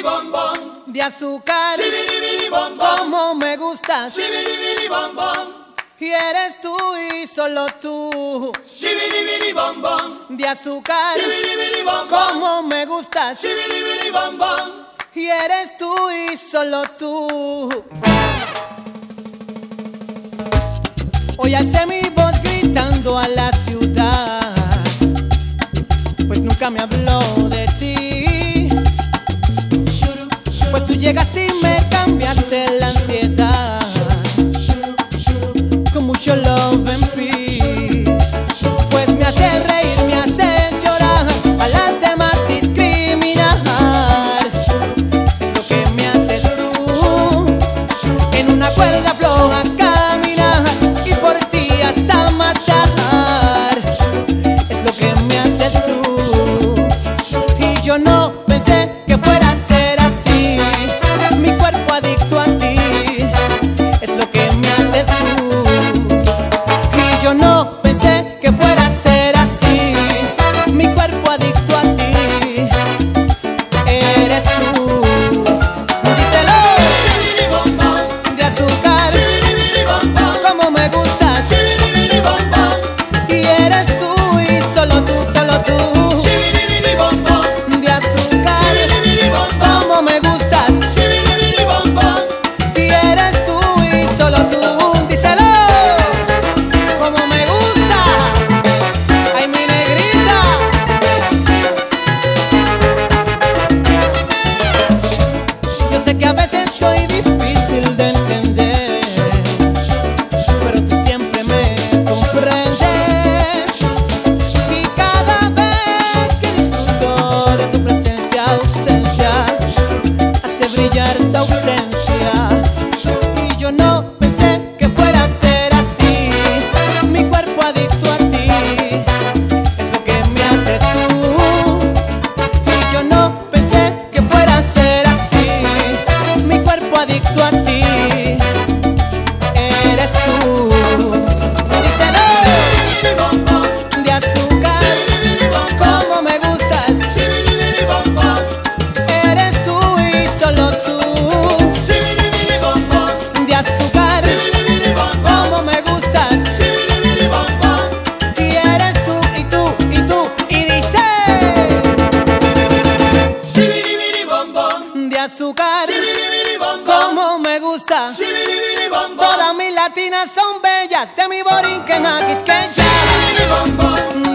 bombón, de azúcar, bombón, como me gustas, bombón, y eres tú y solo tú, bombón, de azúcar, bombón, como me gustas, bombón, y eres tú y solo tú. Hoy alcé mi voz gritando a la ciudad, pues nunca me habló de ti, pues tú llegaste y me cambiaste la ansiedad con mucho love and peace. Pues me haces reír, me haces llorar, a las demás discriminar. Es lo que me haces tú, en una cuerda floja caminar y por ti hasta matar. Es lo que me haces tú, y yo no pensé que fuera a ser así. Mi cuerpo adicto a ti, es lo que me haces tú, y yo no pensé que fuera a ser así. Mi cuerpo adicto a ti, eres tú. Díselo, de azúcar, como me gustas, y eres tú y solo tú, solo tú, de azúcar, como me gustas, y eres tú y solo tú. Díselo, como me gusta, ay mi negrita. Yo sé que a veces soy difícil de entender, pero tú siempre me comprendes, y cada vez que disfruto de tu presencia, ausencia hace brillar tu ausencia, y yo no pensé que fuera a ser así. Mi cuerpo adicto a ti, es lo que me haces tú, y yo no pensé que fuera a ser así. Mi cuerpo adicto a ti, eres tú. Díselo, de azúcar, como me gustas, eres tú y solo tú, de azúcar, como me gustas, y eres tú y tú y tú, y dice, de azúcar, como me gusta. Todas mis latinas son bellas, de mi borinquen a Quisqueya.